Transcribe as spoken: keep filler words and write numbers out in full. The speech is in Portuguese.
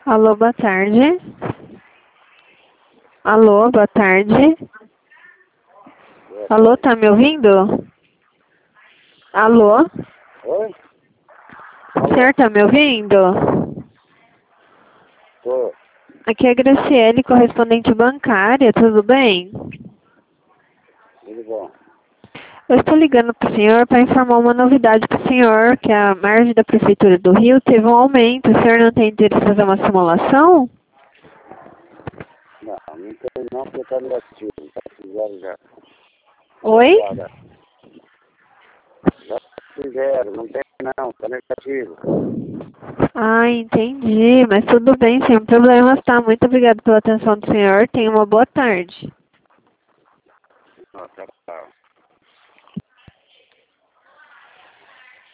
Alô, boa tarde. Alô, boa tarde. Alô, tá me ouvindo? Alô? Oi? O senhor tá me ouvindo? Tô. Aqui é a Graciele, correspondente bancária, tudo bem? Tudo bom. Eu estou ligando para o senhor para informar uma novidade para o senhor, que a margem da Prefeitura do Rio teve um aumento. O senhor não tem interesse em fazer uma simulação? Não, não tem não, porque tá negativo. Tá fizeram já. Oi? Já, já fizeram, não tem não, tá negativo. Ah, entendi, mas tudo bem, sem problemas, tá? Muito obrigada pela atenção do senhor. Tenha uma boa tarde. Não, tá, tá.